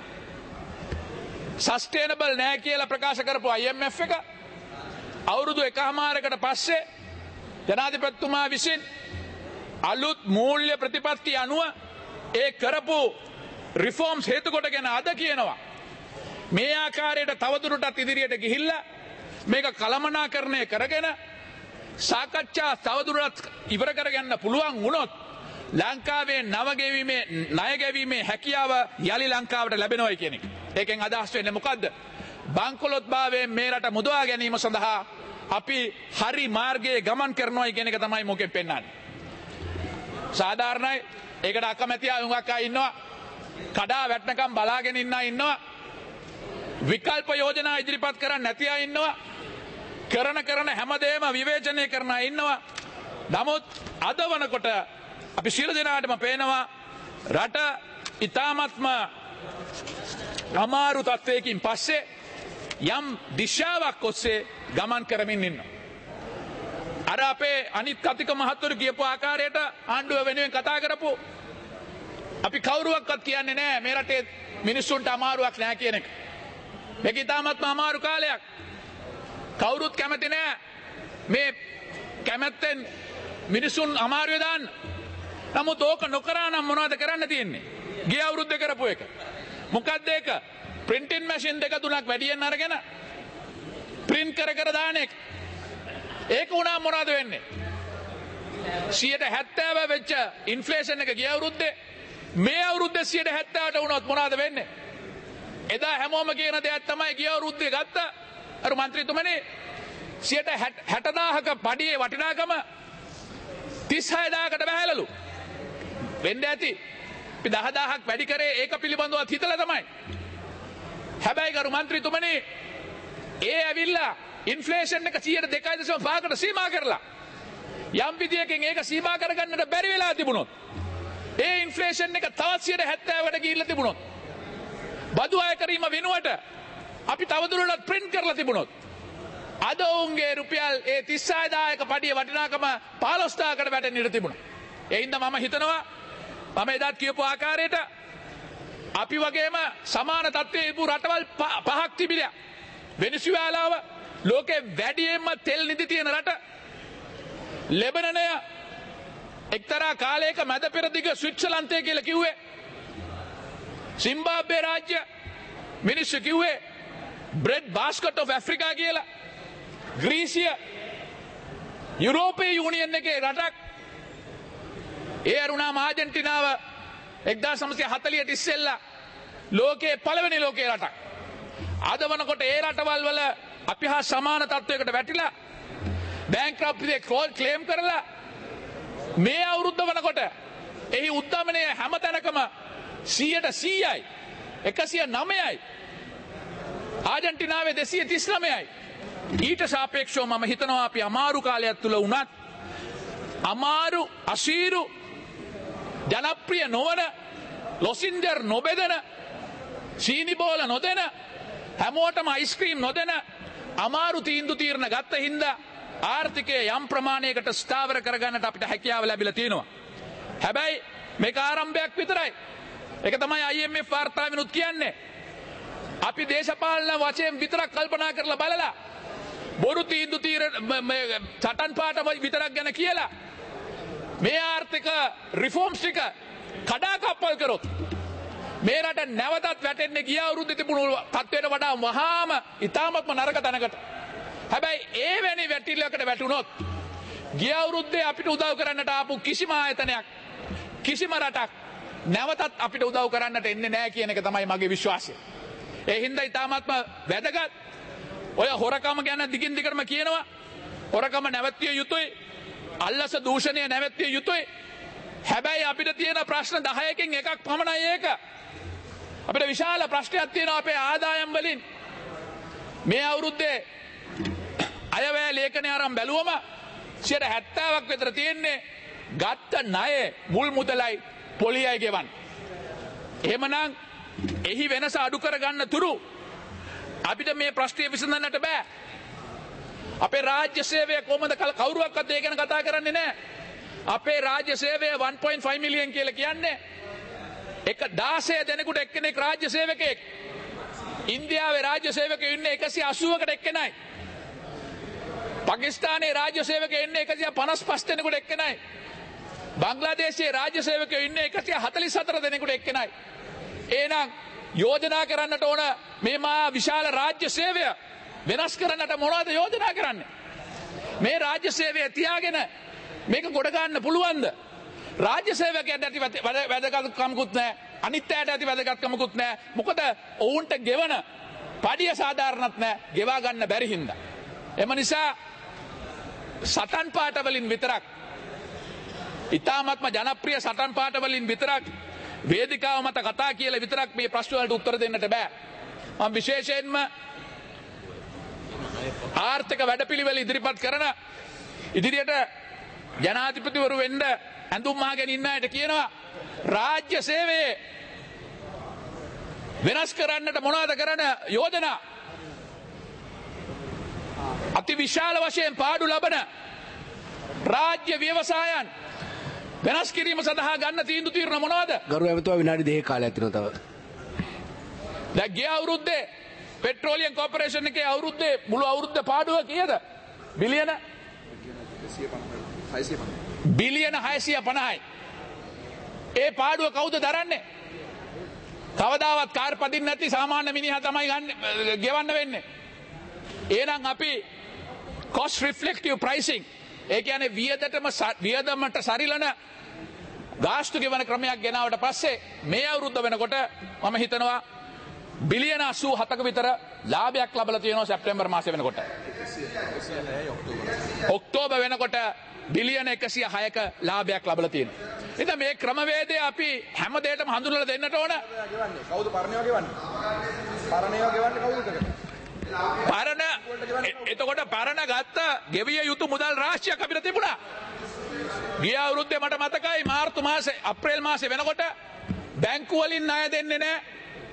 සස්ටේනබල් නෑ කියලා ප්‍රකාශ කරපු IMF එක අවුරුදු 1කමාරකට පස්සේ ජනාධිපතිතුමා විසින් අලුත් මූල්‍ය ප්‍රතිපත්ති අනුව ඒ කරපු රිෆෝම්ස් හේතු කොටගෙන අද කියනවා මේ ආකාරයට තවදුරටත් ඉදිරියට ගිහිල්ලා මේක කළමනාකරණය කරගෙන සාකච්ඡා තවදුරටත් ඉවර කරගන්න පුළුවන් වුණොත් ලංකාවේ ණය ගෙවීමේ හැකියාව යලි ලංකාවට ලැබෙනවා කියන එක. ඒකෙන් අදහස් වෙන්නේ මොකද්ද? බංකොලොත් භාවයෙන් මේ රට මුදවා ගැනීම සඳහා අපි හරි මාර්ගයේ ගමන් කරනවා කියන එක තමයි මොකෙන් පෙන්වන්නේ. සාධාරණයි. ඒකට අකමැති අය ඉන්නවා. කඩා වැටෙනකම් බලාගෙන ඉන්නවා. විකල්ප යෝජනා ඉදිරිපත් කරන්න නැති අය ඉන්නවා. කරන හැමදේම විවේචනය කරන අය ඉන්නවා. නමුත් අද වනකොට අපි සියලු දෙනාටම පේනවා රට ඉතාමත්ම අමාරු තත්ත්වයකින් පස්සේ යම් දිශාවක් ඔස්සේ ගමන් කරමින් ඉන්නවා. අර අපේ අනිත් කතික මහත්වරු කියපු ආකාරයට ආණ්ඩුව වෙනුවෙන් කතා කරපු අපි කවුරුවක්වත් කියන්නේ නැහැ මේ රටේ මිනිස්සුන්ට අමාරුවක් නැහැ කියන එක. මේක ඉතාමත්ම අමාරු කාලයක්. කවුරුත් කැමති නැහැ මේ කැමැත්තෙන් මිනිසුන් අමාරුවේ දාන්න. නමුත් ඕක නොකරා නම් මොනවද කරන්න තියෙන්නේ? ගිය අවුරුද්දේ කරපු එක. මොකක්ද ඒක? printing machine දෙක තුනක් වැඩියෙන් අරගෙන print කර දාන එක. ඒක උනා මොනවද වෙන්නේ? 70% වෙච්ච ඉන්ෆ්ලේෂන් එක ගිය අවුරුද්දේ මේ අවුරුද්දේ 70%ට වුණොත් මොනවද වෙන්නේ? එදා හැමෝම කියන දෙයක් තමයි ගිය අවුරුද්දේ ගත්ත අර മന്ത്രിතුමනි 60,000ක පඩියේ වටිනාකම 36,000කට බහැලලු. වෙන්න ඇති. අපි 10,000ක් වැඩි කරේ ඒක පිළිබඳව හිතලා තමයි. හැබැයි ගරු മന്ത്രിතුමනි ඒ ඇවිල්ලා ඉන්ෆ්ලේෂන් එක 2.5%කට සීමා කරලා යම් විදියකින් ඒක සීමා කරගන්නට බැරි වෙලා තිබුණොත් ඒ ඉන්ෆ්ලේෂන් එක තවත් 70%කට ගිහිල්ලා තිබුණොත් බදු අය කිරීම වෙනුවට අපි තවදුරටත් print කරලා තිබුණොත් අද ඔවුන්ගේ රුපියල් ඒ 36,000ක පඩිය වටිනාකම 15,000කට වැටෙන්න ඉඩ තිබුණා. ඒ හින්දා මම හිතනවා මම එදාත් කියපු ආකාරයට අපි වගේම සමාන තත්ත්වයේ ඉපු රටවල් පහක් තිබිලා වෙනසුලාව ලෝකේ වැඩියෙන්ම තෙල් නිදි තියෙන රට ලෙබනනය එක්තරා කාලයක මැද පෙරදිග ස්විට්සර්ලන්තය කියලා කිව්වේ සිම්බාබ්වේ රාජ්‍ය මිනිස්සු කිව්වේ බ්‍රෙඩ් බාස්කට් ඔෆ් ඇෆ්‍රිකා කියලා ග්‍රීසිය යුරෝපීය යුනියන් එකේ රටක් ඒ අරුණාම ආජන්ටිනාව 1940ට ඉස්සෙල්ලා ලෝකයේ පළවෙනි ලෝකයේ රටක්. අද වනකොට ඒ රටවල් වල අපි හා සමාන තත්වයකට වැටිලා බැංක්‍රප්ටි එක ක්ලේම් කරලා මේ අවුරුද්ද වනකොට එහි උද්දමනය හැමතැනකම 100%යි 109යි ආජන්ටිනාවේ 239යි. ඊට සාපේක්ෂව මම හිතනවා අපි අමාරු කාලයක් තුල වුණත් අමාරු අසීරු ජනප්‍රිය නොවන ලොසින්ඩර් නොබෙදෙන සීනි බෝල නොදෙන හැමෝටම අයිස්ක්‍රීම් නොදෙන අමාරු තීන්දුව තීරණ ගත්ත හින්දා ආර්ථිකය යම් ප්‍රමාණයකට ස්ථාවර කරගන්නට අපිට හැකියාව ලැබිලා තියෙනවා. හැබැයි මේක ආරම්භයක් විතරයි. ඒක තමයි IMF වාර්තාවෙනුත් කියන්නේ. අපි දේශපාලන වශයෙන් විතරක් කල්පනා කරලා බලලා බොරු තීන්දුව තීරණ සටන් පාට විතරක් ගැන කියලා මේ ආර්ථික රිෆෝම්ස් ටික කඩාකප්පල් කරොත් මේ රට නැවතත් වැටෙන්නේ ගිය අවුරුද්දේ තිබුණු තත්ත්වයට වඩා වහාම ඉතාමත්ම නරක තැනකට. හැබැයි ඒ වැනි වැටිල්ලකට වැටුනොත් ගිය අවුරුද්දේ අපිට උදව් කරන්නට ආපු කිසිම ආයතනයක් කිසිම රටක් නැවතත් අපිට උදව් කරන්නට එන්නේ නැහැ කියන එක තමයි මගේ විශ්වාසය. ඒ හින්දා ඉතාමත්ම වැදගත් ඔය හොරකම ගැන දිගින් දිගටම කියනවා. හොරකම නැවැත්විය යුතුයි. අල්ලස දූෂණය නැවැත්විය යුතුයි. හැබැයි අපිට තියෙන ප්‍රශ්න 10කින් එකක් පමණයි ඒක. අපිට විශාල ප්‍රශ්නයක් තියෙනවා අපේ ආදායම් වලින්. මේ අවුරුද්දේ අයවැය ලේඛනය අරන් බැලුවම 70%ක් විතර තියෙන්නේ ගත්ත ණය මුල් මුදලයි පොලියයි ගෙවන්න. එහෙමනම් එහි වෙනස අඩු කරගන්න තුරු අපිට මේ ප්‍රශ්නය විසඳන්නට බෑ. අපේ රාජ්‍ය සේවය කොහොමද කවුරුවක්වත් ඒ ගැන කතා කරන්නේ නැහැ. අපේ රාජ්‍ය සේවය 1.5 මිලියන් කියලා කියන්නේ එක 16 දෙනෙකුට එක්කෙනෙක් රාජ්‍ය සේවකයෙක්. ඉන්දියාවේ රාජ්‍ය සේවකයෝ ඉන්නේ 180කට එක්කෙනයි. පාකිස්තානයේ රාජ්‍ය සේවකයෝ ඉන්නේ 155 දෙනෙකුට එක්කෙනයි. බංග්ලාදේශයේ රාජ්‍ය සේවකයෝ ඉන්නේ 144 දෙනෙකුට එක්කෙනයි. එහෙනම් යෝජනා කරන්නට ඕන මේ මා විශාල රාජ්‍ය සේවය වෙනස් කරන්නට මොනවද යෝජනා කරන්නේ? මේ රාජ්‍ය සේවය තියාගෙන මේක ගොඩ ගන්න පුළුවන්ද? රාජ්‍ය සේවකයන්ට ඇති වැදගත්කමකුත් නැහැ. අනිත් අයට ඇති වැදගත්කමකුත් නැහැ. මොකද ඔවුන්ට ගෙවන පඩිය සාධාරණත් නැහැ. ගෙවා ගන්න බැරි හින්දා. එම නිසා සටන් පාට වලින් විතරක් ඉතාමත්ම ජනප්‍රිය සටන් පාට වලින් විතරක් වේදිකාව මත කතා කියලා විතරක් මේ ප්‍රශ්න වලට උත්තර දෙන්නට බෑ. මම විශේෂයෙන්ම ආර්ථික වැඩපිළිවෙල ඉදිරිපත් කරන ඉදිරියට ජනාධිපතිවරු වෙන්න ඇඳුම් අහගෙන ඉන්න අයට කියනවා රාජ්‍ය සේවයේ වෙනස් කරන්නට මොනවද කරන යෝජනා අති විශාල වශයෙන් පාඩු ලබන රාජ්‍ය ව්‍යවසායන් වෙනස් කිරීම සඳහා ගන්න තීන්දුව తీරන මොනවද? ගරු ඇමතුමා විනාඩි 2ක කාලයක් තියෙනවා තව. දැන් ගිය අවුරුද්දේ පෙට්‍රෝලියම් කෝපරේෂන් එකේ අවුරුද්දේ මුළු අවුරුද්ද පාඩුව කීයද? බිලියන 650යි. ඒ පාඩුව කවුද දරන්නේ? කවදාවත් කාර් පදින්න නැති සාමාන්‍ය මිනිහා තමයි ගෙවන්න වෙන්නේ. එහෙනම් අපි cost reflective pricing ඒ කියන්නේ වියදමට සරිලන ගාස්තු ගෙවන ක්‍රමයක් ගෙනාවට පස්සේ මේ අවුරුද්ද වෙනකොට මම හිතනවා බිලියන 87ක විතර ලාභයක් ලැබලා තියෙනවා සැප්තැම්බර් මාසේ වෙනකොට. ඔක්තෝබර් වෙනකොට බිලියන 106ක ලාභයක් ලැබලා තියෙනවා. ඉතින් මේ ක්‍රමවේදය අපි හැම දෙයකටම හඳුන්වලා දෙන්නට ඕන. කවුද පරණේවා ගෙවන්නේ? පරණේවා ගෙවන්නේ කවුද? පරණ එතකොට පරණ ගත්ත ගෙවිය යුතු මුදල් රාශියක් අපිට තිබුණා. ගිය අවුරුද්දේ මට මතකයි මාර්තු මාසේ අප්‍රේල් මාසේ වෙනකොට බැංකු වලින් ණය දෙන්නේ නැහැ.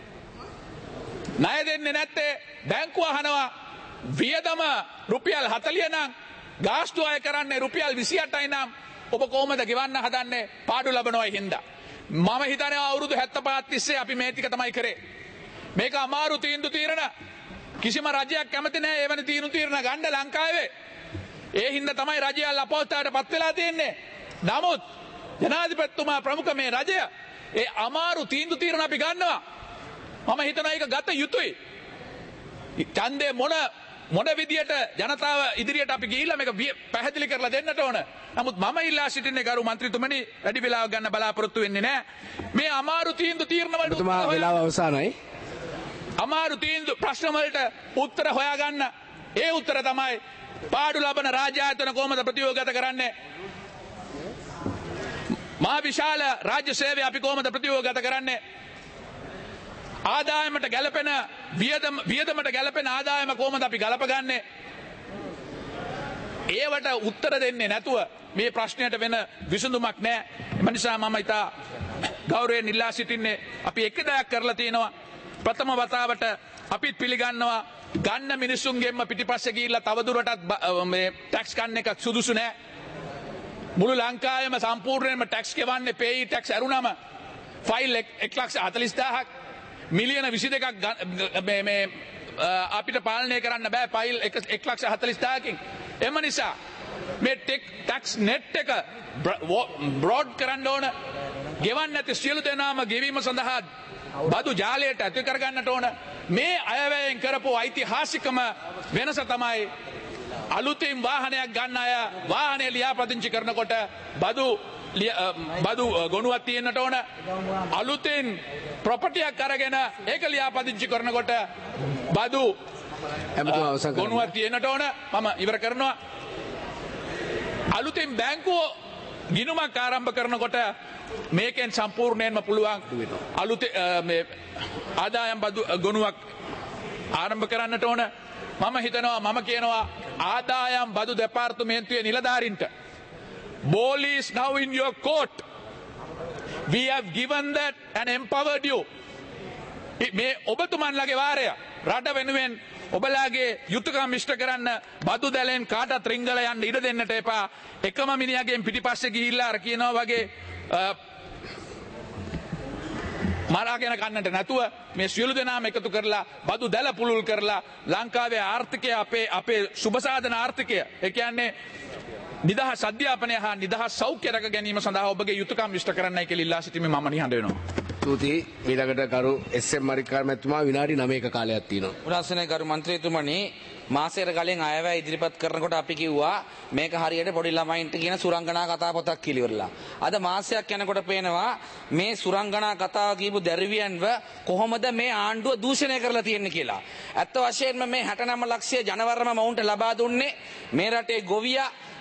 ණය දෙන්නේ නැත්තේ බැංකුව අහනවා වියදම රුපියල් 40 නම් ගාස්තු අය කරන්නේ රුපියල් 28යි නම් ඔබ කොහොමද ගෙවන්න හදන්නේ පාඩු ලබනවායි හින්දා. මම හිතන්නේ අවුරුදු 75 තිස්සේ අපි මේ ටික තමයි කරේ. මේක අමාරු තීන්දුව తీරන කිසිම රජයක් කැමති නැහැ එවැනි තීන්දුව తీරන ගන්න ලංකාවේ. ඒ හින්දා තමයි රජය අපහසුතාවයට පත් වෙලා තියෙන්නේ. නමුත් ජනාධිපතිතුමා ප්‍රමුඛ මේ රජය ඒ අමාරු තීන්දුව తీරන අපි ගන්නවා. මම හිතනවා ඒක ගත යුතුයි. ඡන්දේ මොන විදියට ජනතාව ඉදිරියට අපි ගිහිල්ලා මේක පැහැදිලි කරලා දෙන්නට ඕන. නමුත් මම ඉල්ලා සිටින්නේ ගරු මන්ත්‍රීතුමනි වැඩි වෙලාවක් ගන්න බලාපොරොත්තු වෙන්නේ නැහැ. මේ අමාරු තීන්දුව తీරන වලට තුමා වෙලාව අවසానයි. අමාරු තීන්දුව ප්‍රශ්න වලට උත්තර හොයාගන්න. ඒ උත්තර තමයි පාඩු ලබන රාජ්‍ය ආයතන කොහොමද ප්‍රතියෝගගත කරන්නේ? මහා විශාල රාජ්‍ය සේවය අපි කොහොමද ප්‍රතියෝගගත කරන්නේ? ආදායමට ගැලපෙන වියදමට ගැලපෙන ආදායම කොහොමද අපි ගලපගන්නේ? ඒවට උත්තර දෙන්නේ නැතුව මේ ප්‍රශ්නයට වෙන විසඳුමක් නැහැ. ඒ නිසා මම ඉතා ගෞරවයෙන් ඉල්ලා සිටින්නේ අපි එක දයක් කරලා තියෙනවා. ප්‍රථම වතාවට අපිත් පිළිගන්නවා ගන්න මිනිස්සුන්ගෙන්ම පිටිපස්සේ ගිහිල්ලා තවදුරටත් මේ ටැක්ස් ගන්න එක සුදුසු නැහැ. මුළු ලංකාවෙම සම්පූර්ණයෙන්ම ටැක්ස් ගෙවන්නේ පේයි ටැක්ස් ඇරුණම ෆයිල් 1,40,000ක් මිලියන 22ක් මේ අපිට පාලනය කරන්න බෑ ෆයිල් 1,40,000කින්. එම නිසා මේ ටැක්ස් නෙට් එක බ්‍රෝඩ් කරන්න ඕන. ගෙවන්න නැති සියලු දෙනාම ගෙවීම සඳහා බදු ජාලයට ඇති කරගන්නට ඕන. මේ අයවැයෙන් කරපු ඓතිහාසිකම වෙනස තමයි අලුතින් වාහනයක් ගන්න අය වාහනය ලියාපදිංචි කරනකොට බදු ගොනුවක් තියෙන්නට ඕන. අලුතින් ප්‍රොපර්ටියක් අරගෙන ඒක ලියාපදිංචි කරනකොට බදු ගොනුවක් තියෙන්නට ඕන. මම ඉවර කරනවා. අලුතින් බැංකුව ගිණුමක් ආරම්භ කරනකොට මේකෙන් සම්පූර්ණයෙන්ම පුළුවන් අලුතෙන් මේ ආදායම් බදු ගොනුවක් ආරම්භ කරන්නට ඕන. මම හිතනවා මම කියනවා ආදායම් බදු දෙපාර්තමේන්තුවේ නිලධාරීන්ට ball is now in your court. We have given that and empowered you. මේ ඔබතුමන්ලගේ වාරය රට වෙනුවෙන් ඔබලාගේ යුතුයකම් ඉෂ්ට කරන්න බදු දැලෙන් කාටත් රිංගල යන්න ඉඩ දෙන්නට එපා. එකම මිනිහගෙන් පිටිපස්සේ ගිහිල්ලා අර කියනවා වගේ මරාගෙන කන්නට නැතුව මේ සියලු දෙනාම එකතු කරලා බදු දැල පුළුල් කරලා ලංකාවේ ආර්ථිකය අපේ සුබසාධන ආර්ථිකය ඒ කියන්නේ නිදහස් අධ්‍යාපනය හා නිදහස් සෞඛ්‍ය රැක ගැනීම සඳහා ඔබගේ යුතුයකම් ඉෂ්ට කරන්නයි කියලා ඉල්ලා සිටින්නේ මම නිහඬ වෙනවා. ස්තුතියි. ඊළඟට ගරු එස්.එම්. මරික්කාර මැතිතුමා විනාඩි 9ක කාලයක් තියෙනවා. උදාසනේ ගරු මන්ත්‍රීතුමනි මාසෙකට කලින් අයවැය ඉදිරිපත් කරනකොට අපි කිව්වා මේක හරියට පොඩි ළමයින්ට කියන සුරංගනා කතා පොතක් කිලිවරලා. අද මාසයක් යනකොට පේනවා මේ සුරංගනා කතාව කියපු දැරිවියන්ව කොහොමද මේ ආණ්ඩුව දූෂණය කරලා තියෙන්නේ කියලා. ඇත්ත වශයෙන්ම මේ 69 ලක්ෂය ජනවරම මවුන්ට ලබා දුන්නේ මේ රටේ ගොවියා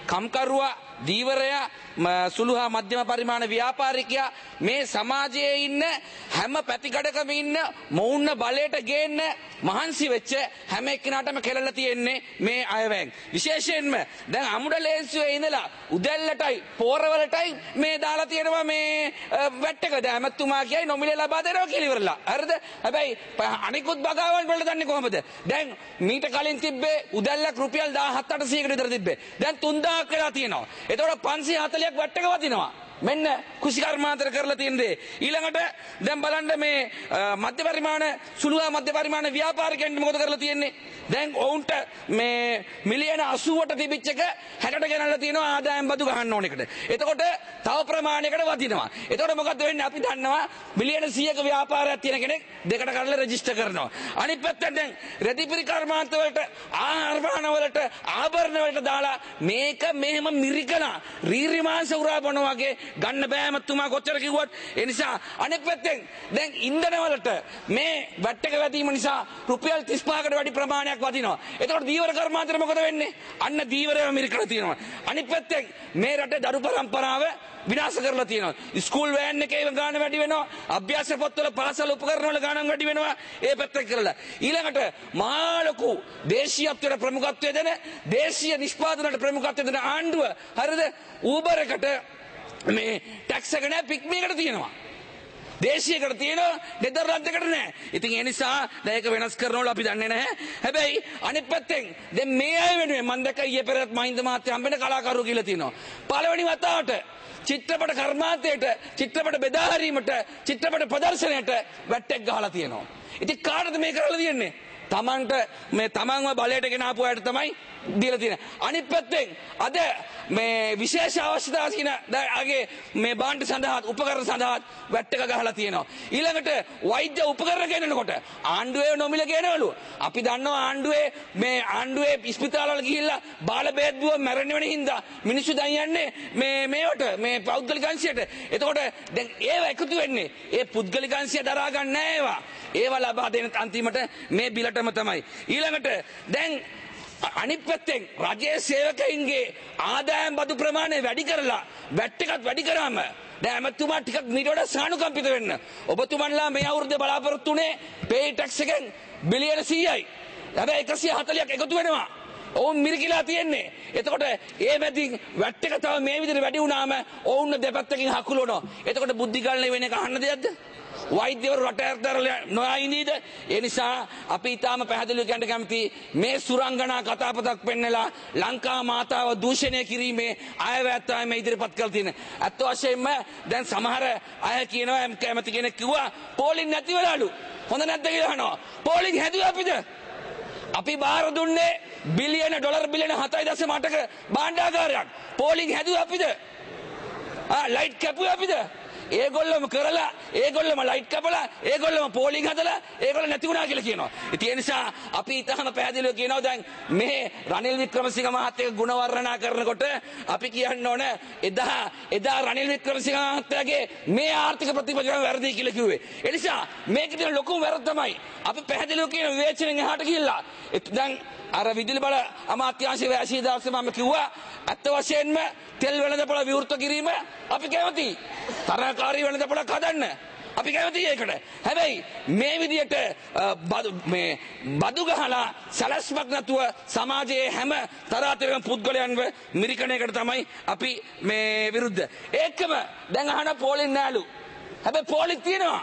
කම්කරුවා දීවරයා සුළු හා මධ්‍යම පරිමාණ ව්‍යාපාරිකයා මේ සමාජයේ ඉන්න හැම පැතිකඩකම ඉන්න මොවුන්න බලයට ගේන්න මහන්සි වෙච්ච හැම එක්කෙනාටම කෙලලා තියෙන්නේ මේ අයවැයෙන්. විශේෂයෙන්ම දැන් අමුඩ ලේන්සුවේ ඉඳලා උදැල්ලටයි පෝරවලටයි මේ දාලා තියෙනවා මේ වැට්ටක. දැන් ඇමතුමා කියයි නොමිලේ ලබා දෙනවා කියලා ඉවරලා. හරිද? හැබැයි අනිකුත් බගාවන් වලට දන්නේ කොහමද? දැන් මීට කලින් තිබ්බේ උදැල්ලක් රුපියල් 1700කට විතර තිබ්බේ. දැන් 3000ක් වෙලා තියෙනවා. එතකොට 540ක් වැට්ටක වදිනවා. මෙන්න කුසිකර්මාන්තර කරලා තියෙන දේ. ඊළඟට දැන් බලන්න මේ මධ්‍ය පරිමාණ සුළු හා මධ්‍ය පරිමාණ ව්‍යාපාරිකයන්ට මොකද කරලා තියෙන්නේ? දැන් ඔවුන්ට මේ මිලියන 80ට තිබිච්ච එක 60ට ගෙනල්ලා තියෙනවා ආදායම් බදු ගහන්න ඕන එකට. එතකොට තව ප්‍රමාණයකට වදිනවා. එතකොට මොකද වෙන්නේ? අපි දන්නවා මිලියන 100ක ව්‍යාපාරයක් තියෙන කෙනෙක් දෙකට කඩලා රෙජිස්ටර් කරනවා. අනිත් පැත්තෙන් දැන් රෙදිපිරි කර්මාන්ත වලට ආහාර පාන වලට ආභරණ වලට දාලා මේක මෙහෙම මිරිකලා රීරි මාංශ උරා බොනවා වගේ ගන්න බෑ මතුමා කොච්චර කිව්වත්. ඒ නිසා අනෙක් පැත්තෙන් දැන් ඉන්ධන වලට මේ වැට්ටක වැදීම නිසා රුපියල් 35කට වැඩි ප්‍රමාණයක් වදිනවා. එතකොට දීවර කර්මාන්තර මොකද වෙන්නේ? අන්න දීවරයම මිරිකලා තියෙනවා. අනිත් පැත්තෙන් මේ රටේ දරු පරම්පරාව විනාශ කරලා තියෙනවා. ස්කූල් වෑන් එකේ ගාණ වැඩි වෙනවා. අභ්‍යාස පොත්වල පාසල් උපකරණ වල ගාණ වැඩි වෙනවා. ඒ පැත්තෙන් කරලා ඊළඟට මහා ලොකු දේශීයත්වයට ප්‍රමුඛත්වය දෙන දේශීය නිෂ්පාදනයට ප්‍රමුඛත්වය දෙන ආණ්ඩුව හරිද? ඌබර් එකට මේ ටැක්ස් එක නෑ පික්මයකට තියෙනවා. දේශීයකට තියෙනවා නෙදර්ලන්තයකට නෑ. ඉතින් ඒ නිසා දැන් ඒක වෙනස් කරනවල අපි දන්නේ නැහැ. හැබැයි අනිත් පැත්තෙන් දැන් මේ අය වෙනුවෙන් මම දැක්ක ඊයේ පෙරේත් මහින්ද මහත්තයා හම්බෙන්න කලාකරුවෝ කියලා තියෙනවා. පළවෙනි වතාවට චිත්‍රපට කර්මාන්තයට චිත්‍රපට බෙදා හැරීමට චිත්‍රපට ප්‍රදර්ශනයට වැට්ටක් ගහලා තියෙනවා. ඉතින් කාටද මේ කරලා තියෙන්නේ? තමන්ට මේ තමන්ව බලයට ගෙන ආපු අයට තමයි දීලා තියෙන්නේ. අනිත් පැත්තෙන් අද මේ විශේෂ අවශ්‍යතාව කියන අගේ මේ බාණ්ඩ සඳහා උපකරණ සඳහා වැට්ටක ගහලා තියෙනවා. ඊළඟට වෛද්‍ය උපකරණ ගෙනනකොට ආණ්ඩුවේ නොමිල ගෙනවලු. අපි දන්නවා ආණ්ඩුවේ ස්පිතාලවල ගිහිල්ලා බාල බෙහෙත් දුව මැරෙන්න වෙන හින්දා මිනිස්සු දැන් යන්නේ මේවට මේ පෞද්ගලික අංශයට. එතකොට දැන් ඒව එකතු වෙන්නේ ඒ පුද්ගලික අංශය දරා ගන්න නෑ ඒවා. ඒවා ලබා දෙන අන්තිමට මේ බිලටම තමයි. ඊළඟට දැන් අනිත් පැත්තෙන් රජයේ සේවකයින්ගේ ආදායම් බදු ප්‍රමාණය වැඩි කරලා වැට් එකත් වැඩි කරාම දැන් ඇමතුමා ටිකක් ඊට වඩා සානුකම්පිත වෙන්න. ඔබතුමන්ලා මේ අවුරුද්දේ බලාපොරොත්තු උනේ පේ ටැක්ස් එකෙන් බිලියන 100යි. හැබැයි 140ක් එකතු වෙනවා. ඔවුන් මිරිකිලා තියෙන්නේ. එතකොට ඒ මැදින් වැට් එක තව මේ විදිහට වැඩි වුණාම ඔවුන් දෙපැත්තකින් හකුලනවා. එතකොට බුද්ධි ගාල්නේ වෙන එක අහන්න දෙයක්ද? වෛද්‍යවරු රටට නොයා ඉඳීද? ඒ නිසා අපි ඊටාම පැහැදිලිව කියන්න කැමති මේ සුරංගනා කතාපතක් පෙන්නලා ලංකා මාතාව දූෂණය කිරීමේ අයවැය තමයි මේ ඉදිරිපත් කරලා තියෙන්නේ. අත් වශයෙන්ම දැන් සමහර අය කියනවා කැමති කෙනෙක් කිව්වා පෝලිං නැති වෙලාලු. හොඳ නැද්ද කියලා අහනවා. පෝලිං හැදුවේ අපිද? අපි බාර දුන්නේ බිලියන ඩොලර් බිලියන 7.8ක භාණ්ඩාගාරයක්. පෝලිං හැදුවේ අපිද? ලයිට් කැපුවේ අපිද? ඒගොල්ලොම කරලා ඒගොල්ලොම ලයිට් කපලා ඒගොල්ලොම පෝලිං හදලා ඒගොල්ලෝ නැති වුණා කියලා කියනවා. ඉතින් ඒ නිසා අපි ඊටම පැහැදිලිව කියනවා දැන් මේ රනිල් වික්‍රමසිංහ මහත්තයා ගුණ වර්ණනා කරනකොට අපි කියන්න ඕන එදා රනිල් වික්‍රමසිංහ මහත්තයාගේ මේ ආර්ථික ප්‍රතිපත්තිය වැරදි කියලා කිව්වේ. ඒ නිසා මේක දින ලොකුම වැරද්ද තමයි. අපි පැහැදිලිව කියන විවේචනෙන් එහාට ගිහිල්ලා දැන් අර විදුලි බල අමාත්‍යාංශයේ වැසී දාසේ මම කිව්වා අත් වශයෙන්ම තෙල් වෙළඳපොළ විවෘත කිරීම අපි කැමතියි. තරහකාරී වෙළඳපොළක් හදන්න අපි කැමතියි ඒකට. හැබැයි මේ විදියට බදු ගහලා සැලැස්මක් නැතුව සමාජයේ හැම තරාතිරම පුද්ගලයන්ව මිරිකණ එකට තමයි අපි මේ විරුද්ධ. ඒකම දැන් අහන පෝලිං නෑලු. හැබැයි පෝලිං තියෙනවා.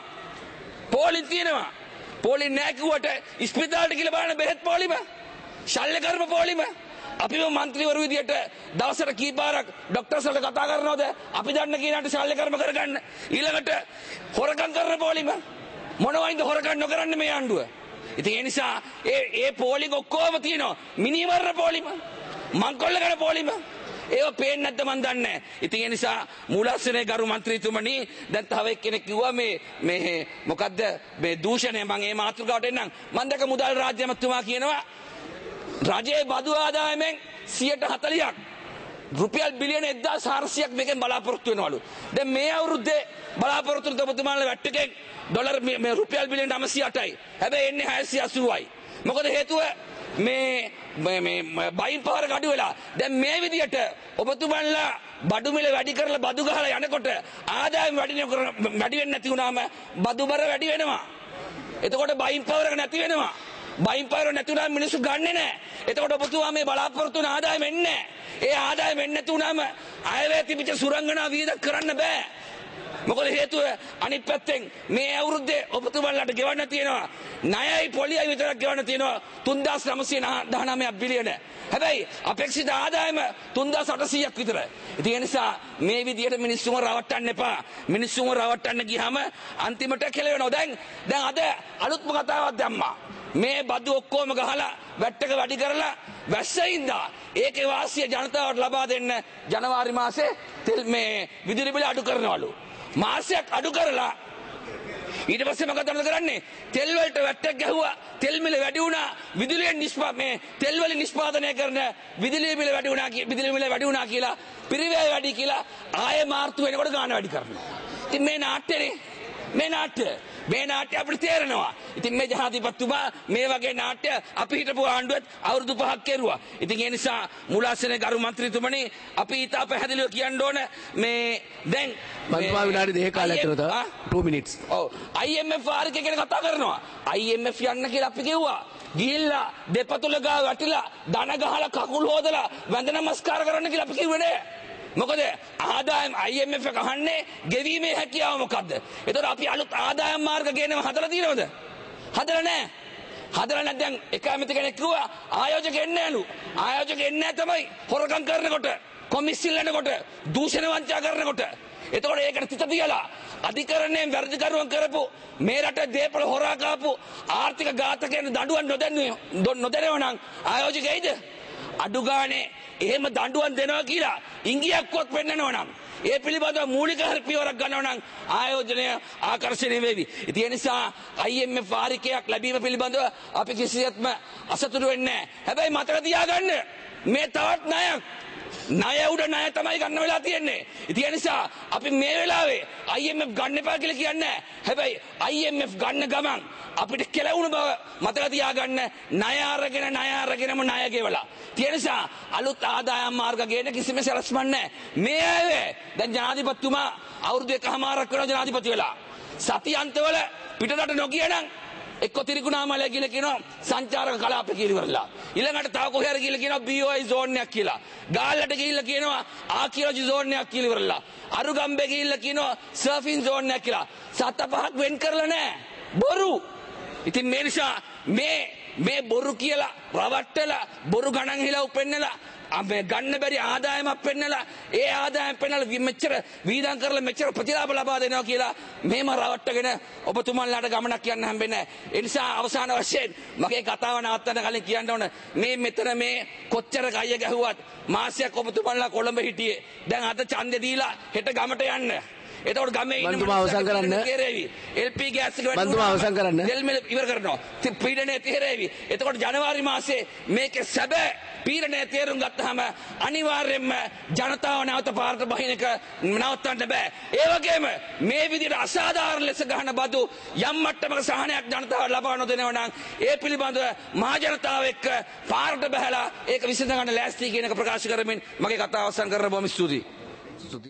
පෝලිං නෑ කිව්වට ස්පිතාලෙට ගිහලා බලන්න බෙහෙත් පෝලිම ශල්‍ය කර්ම පෝලිම අපි මන්ත්‍රීවරු විදියට දවසට කීපාරක් ડોක්ටර්ස්ලා කතා කරනවද? අපි දන්න කීනාට ශල්‍ය කර්ම කරගන්න. ඊළඟට හොරකම් කරන පොලිම මොනවයින්ද හොරකම් නොකරන්නේ මේ ආණ්ඩුව. ඉතින් ඒ නිසා ඒ පොලිම ඔක්කොම තියෙනවා. මිනිමරන පොලිම, මංකොල්ල කරන පොලිම. ඒව පේන්නේ නැද්ද මන් දන්නේ නැහැ. ඉතින් ඒ නිසා මූලාශ්‍රයේ ගරු මන්ත්‍රීතුමනි දැන් තව එක්කෙනෙක් කිව්වා මේ මොකද්ද මේ දූෂණය මම මේ මාතෘකාවට එන්නම්. මම දැක මුදල් රාජ්‍ය මන්ත්‍රීතුමා කියනවා රජයේ බදු ආදායමෙන් 40%ක් රුපියල් බිලියන 1400ක් මේකෙන් බලාපොරොත්තු වෙනවලු. දැන් මේ අවුරුද්දේ බලාපොරොත්තු වෙන ඔබතුමාලා වැට්ටකෙන් ඩොලර් මේ රුපියල් බිලියන 908යි. හැබැයි එන්නේ 680යි. මොකද හේතුව මේ බයින් පාර අඩු වෙලා දැන් මේ විදියට ඔබතුමන්ලා බඩු මිල වැඩි කරලා බදු ගහලා යනකොට ආදායම වැඩි වෙන්නේ නැති වුණාම බදු බර වැඩි වෙනවා. එතකොට බයින් පාර නැති වෙනවා. බයින් පාර නැති වුණාම මිනිස්සු ගන්නෙ නැහැ. එතකොට ඔබතුමා මේ බලාපොරොත්තු වෙන ආදායම එන්නේ නැහැ. ඒ ආදායම එන්නේ නැති වුණාම අයවැය තිබිච්ච සුරංගනා වියදම් කරන්න බෑ. මොකද හේතුව අනිත් පැත්තෙන් මේ අවුරුද්දේ ඔබතුමන්ලාට ගෙවන්න තියෙනවා ණයයි පොලියයි විතරක් ගෙවන්න තියෙනවා 3919 බිලියන. හැබැයි අපේක්ෂිත ආදායම 3800ක් විතර. ඉතින් ඒ නිසා මේ විදියට මිනිස්සුම රවට්ටන්න එපා. මිනිස්සුම රවට්ටන්න ගියාම අන්තිමට කෙලවෙනවා. දැන් අද අලුත්ම කතාවක් දැම්මා. මේ බදු ඔක්කොම ගහලා වැට්ටක වැඩි කරලා වැස්සයින්දා ඒකේ වාසිය ජනතාවට ලබා දෙන්න ජනවාරි මාසේ තෙල් මේ විදුලි බිල අඩු කරනවලු. මාසයක් අඩු කරලා ඊට පස්සේ මොකද කරන්නේ? තෙල් වලට වැට්ටක් ගැහුවා, තෙල් මිල වැඩි වුණා, විදුලියෙන් මේ තෙල් වලින් නිෂ්පාදනය කරන විදුලි මිල වැඩි වුණා කියලා පිරිවැය වැඩි කියලා ආයෙ මාර්තු වෙනකොට ගාන වැඩි කරනවා. ඉතින් මේ නාට්‍ය අපිට තේරෙනවා. ඉතින් මේ ජනාධිපතිතුමා මේ වගේ නාට්‍ය අපි හිටපු ආණ්ඩුවත් අවුරුදු 5ක් කෙරුවා. ඉතින් ඒ නිසා මුලාසනේ ගරු මන්ත්‍රීතුමනි අපි ඊට පැහැදිලිව කියන්න ඕන මේ දැන් මන්තුමා විනාඩි 2 කාලයක් ඇතුළත 2 minutes. ඔව් IMF ආර්ථිකය ගැන කතා කරනවා. IMF යන්න කියලා අපි කිව්වා. ගිහිල්ලා දෙපතුල ගා වැටිලා දන ගහලා කකුල් හොදලා වැඳ නමස්කාර කරන්න කියලා අපි කිව්වේ නෑ. මොකද ආදායම් IMF එක අහන්නේ ගෙවීමේ හැකියාව මොකද්ද? ඒතකොට අපි අලුත් ආදායම් මාර්ග ගේනව හදලා තියෙනවද? හදලා නැහැ. හදලා නැත්නම් එක ඇමති කෙනෙක් කිව්වා ආයෝජක එන්නේ නැලු. ආයෝජක එන්නේ නැහැ තමයි හොරකම් කරනකොට, කොමිස්සිල් යනකොට, දූෂණ වංචා කරනකොට. එතකොට ඒකට තිත තියලා අධිකරණයෙන් වැරදිකරුවන් කරපු මේ රට දේපල හොරා කාපු ආර්ථික ඝාතකයන් දඬුවම් නොදැනුව නම් ආයෝජක එයිද? අඩු ගානේ එහෙම දඬුවම් දෙනවා කියලා ඉංගියක්වත් වෙන්නනවා නම් ඒ පිළිබඳව මූලික පියවරක් ගන්නවා නම් ආයෝජනය ආකර්ෂණීය වේවි. ඉතින් ඒ නිසා IMF වාරිකයක් ලැබීම පිළිබඳව අපි කිසිසේත්ම අසතුටු වෙන්නේ නැහැ. හැබැයි මතක තියාගන්න මේ තවත් ණය උඩ ණය තමයි ගන්න වෙලා තියෙන්නේ. ඉතින් ඒ නිසා අපි මේ වෙලාවේ IMF ගන්න එපා කියලා කියන්නේ නැහැ. හැබැයි IMF ගන්න ගමන් අපිට කෙලවුණු බව මතක තියාගන්න ණය අරගෙනම ණය ගෙවලා. ඒ නිසා අලුත් ආදායම් මාර්ග ගේන කිසිම සැලැස්මක් නැහැ. මේ අය දැන් ජනාධිපතිතුමා අවුරුදු 1කමාරක් වෙනවා ජනාධිපති වෙලා. සති අන්තවල පිටරට නොගිය නම් එක්ක තිරිකුණාමලය කියලා කියනවා සංචාරක කලාප කියලා ඉවරලා. ඊළඟට තව කොහේ හරි කියලා කියනවා BOI zone එකක් කියලා. ගාල්ලට ගිහිල්ලා කියනවා ආකියෝජි zone එකක් කියලා ඉවරලා. අරුගම්බේ ගිහිල්ලා කියනවා සර්ෆින් zone එකක් කියලා. 7-5ක් වෙන් කරලා නැහැ. බොරු. ඉතින් මේ නිසා මේ බොරු කියලා රවට්ටලා බොරු ගණන් හිලා උපෙන්නලා අපේ ගන්න බැරි ආදායමක් පෙන්නලා ඒ ආදායම් පෙන්නලා මෙච්චර වීදම් කරලා මෙච්චර ප්‍රතිලාභ ලබා දෙනවා කියලා මෙහෙම රවට්ටගෙන ඔබතුමන්ලාට ගමනක් යන්න හම්බෙන්නේ නැහැ. ඒ නිසා අවසාන වශයෙන් මගේ කතාව නවත්තන්න කලින් කියන්න ඕන මෙතන මේ කොච්චර කය ගැහුවත් මාසයක් ඔබතුමන්ලා කොළඹ හිටියේ. දැන් අද ඡන්දේ දීලා හෙට ගමට යන්න. එතකොට ගමේ ඉන්න මන්තුමා අවසන් කරන්න. LP ගෑස් එක මන්තුමා අවසන් කරන්න. තෙල් මිල ඉවර කරනවා. පීඩනය තේරෙවි. එතකොට ජනවාරි මාසේ මේකේ සැබෑ පීඩනය තේරුම් ගත්තාම අනිවාර්යයෙන්ම ජනතාව නැවත පාරට බහින එක නවත්තන්න බෑ. ඒ වගේම මේ විදිහට අසාධාරණ ලෙස ගහන බදු යම් මට්ටමක සහනයක් ජනතාවට ලබා නොදෙනවා නම් ඒ පිළිබඳව මහ ජනතාව එක්ක පාරට බහැලා ඒක විසඳ ගන්න ලෑස්ති කියන එක ප්‍රකාශ කරමින් මගේ කතාව අවසන් කරන්න බොහොම ස්තුතියි.